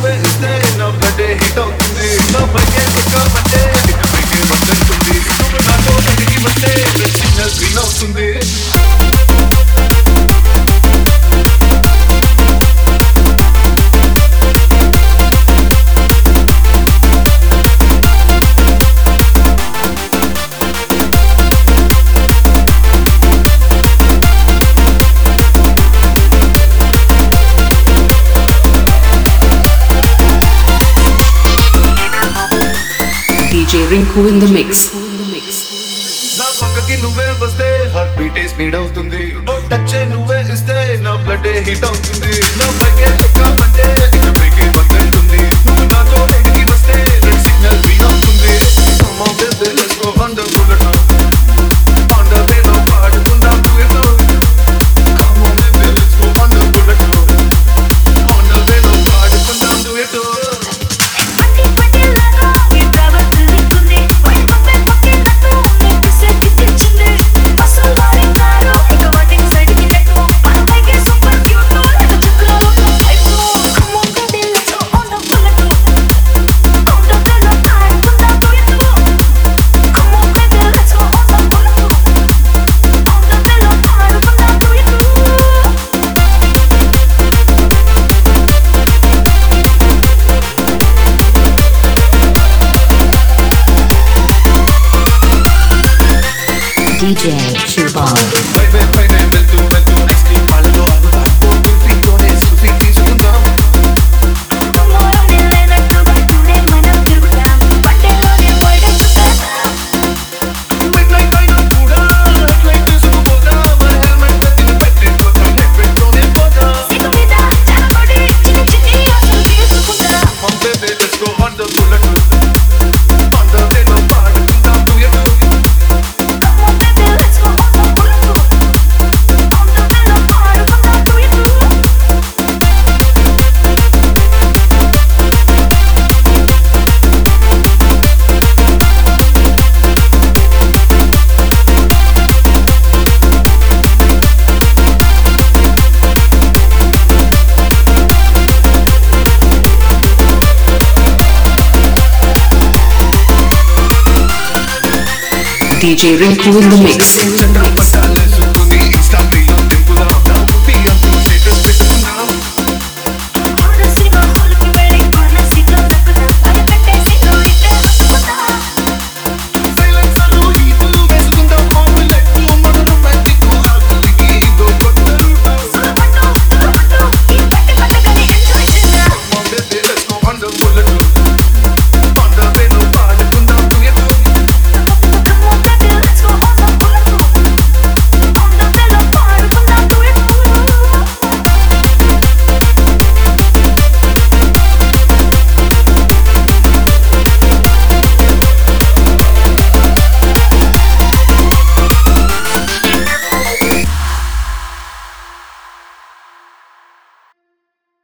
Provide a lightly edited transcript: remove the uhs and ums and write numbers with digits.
నువ్వే ఇస్తే నా బ్లడ్ హిట్ అవుతుంది నా పైకే పక్కమంటే ఇక పైకే వస్తుంది నువ్వు నాతో బయటికి వస్తే రెడ్ సిగ్నల్ గ్రీన్ అవుతుంది DJ Rinku in the mix. నా పక్కకి నువ్వే వస్తే హార్ట్ బీట్ స్పీడ్ అవుతుంది ఓ టచ్ నువ్వే ఇస్తే నా బ్లడ్ హిట్ అవుతుంది నా పైకే చెక్కామంటే ఇక పైకే వస్తుంది నువ్వు నాతో బయటికి వస్తే రెడ్ సిగ్నల్ గ్రీన్ అవుతుంది Come on baby let's go on the bullet on the way now పాడుకుందాం duet Come on baby let's go on the bullet on the way now పాడుకుందాం duet DJ Shubham. పైనే వెళ్తూ ice cream పాలలో ఆగుదాం కుల్ఫీతోనే selfie తీసుకుందాం Midnight పైన కూడా light తీసుకుపోదాం మన helmet పెట్టి పెట్టుకోదాం హెడ్ పెట్టుకోనే పోదాం Come baby let's go on the bullet on the way now పాడుకుందాం duet DJ Rinku in the mix.